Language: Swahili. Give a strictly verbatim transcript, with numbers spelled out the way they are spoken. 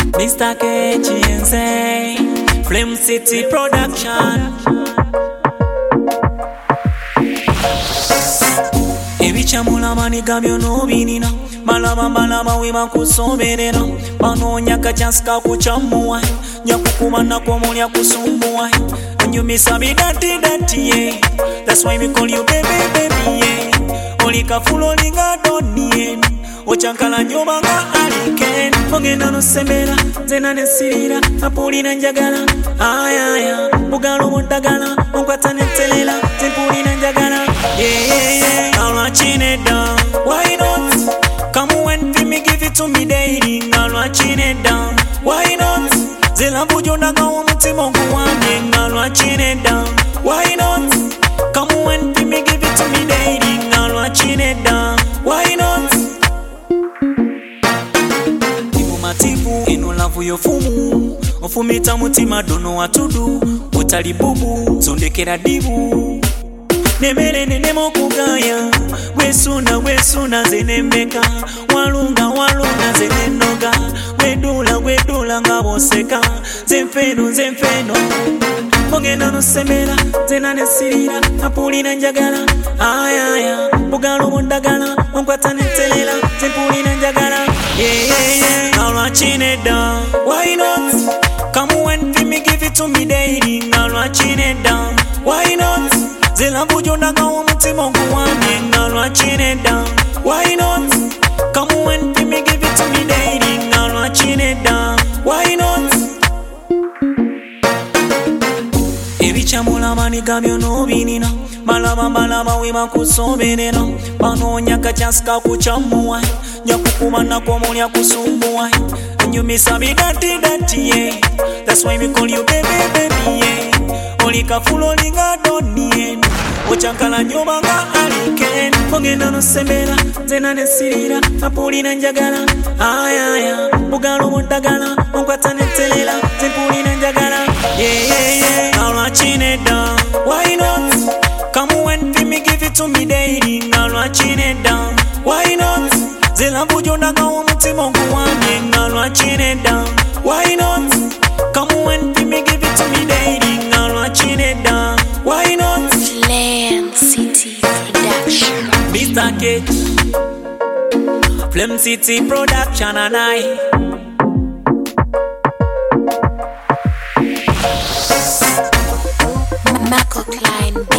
Mister K G N Z, Flame City Production. Ebichamula maniga byono binina malaba malaba wema kusoberera panonya kachaska kuchamuwa nyakukuma nako mulya kusumbuwa nyumisa bidati dati yeah. That's why we call you baby baby yeah. Olika fulo linga doni yeah. Ochankala nyoba nga aliken ogenda no sembera zena ne sirira apulina njagala ayaya bugalo mudagala onkwata ne telela tempulina njagala yeah yeah yeah. I'll chin it down, why not? Come when feel me, give it to me daily. I'll chin it down, why not? Zela bujo naga umutima guwanye. I'll chin it down, why not? Come when feel me, give it to me daily. I'll chin it down, why not? Tibu matibu, eno lavu yofumu. Ofumita mutima dono watudu. Utali bubu, sondekera dibu. Nemere nenemo kugaya wesuna wesuna zenembeka walunga walunga zenenoga wedula wedula ngaboseka zemfeno zemfeno ogenda no semera zena ne sirira apulina njagala ayaya bugalo mudagala onkwata ne telela zempulina njagala yeah yeah yeah. I'll chin it down, why not? Come when feel me, give it to me daily. I'll chin it down, why not? Zela bujo naga umutima guwanye. I'll chin it down, why not? Come when feel me, give it to me daily. I'll chin it down, why not? Ebichamula maniga byono binina malaba malaba wema kusoberera panonya kachaska kuchamuwa nyakukuma nako mulya kusumbuwa nyumisa bidati dati yeah. That's why we call you baby baby yeah. Olika fulo linga doni yeah. Ochankala nyoba nga aliken ogenda no sembera zena ne sirira apulina njagala ayaya bugalo mudagala onkwata ne telela zempulina njagala yeah yeah yeah. I'll chin it down, why not? Come when feel me, give it to me daily. I'll chin it down, why not? Zela bujo naga umutima guwanye. I'll chin it down, why not? Come when feel me, give it to me daily. I'll chin it down, why not? Flame City Production. Mister K, Flame City Production and I. Marco Klein